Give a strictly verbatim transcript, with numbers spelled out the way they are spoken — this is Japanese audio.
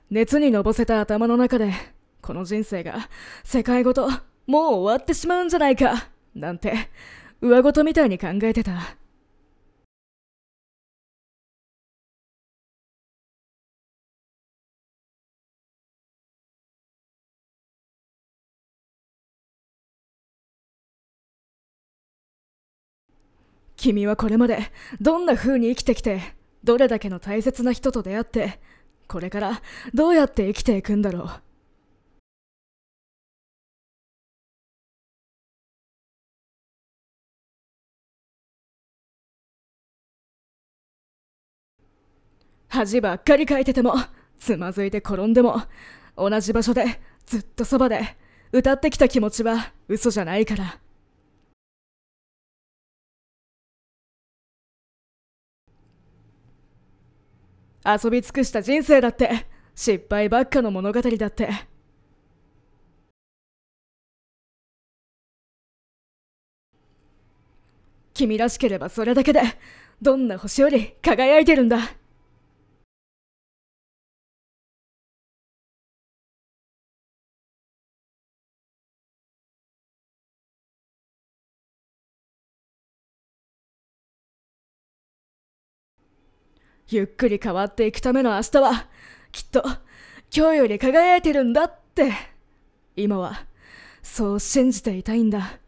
熱にのぼせた頭の中で、この人生が世界ごともう終わってしまうんじゃないかなんて上ごとみたいに考えてた。君はこれまでどんな風に生きてきて、どれだけの大切な人と出会って、これからどうやって生きていくんだろう。恥ばっかりかいてても、つまずいて転んでも、同じ場所でずっとそばで歌ってきた気持ちは嘘じゃないから。遊び尽くした人生だって失敗ばっかの物語だって。君らしければそれだけでどんな星より輝いてるんだ。ゆっくり変わっていくための明日はきっと今日より輝いてるんだって、今はそう信じていたいんだ。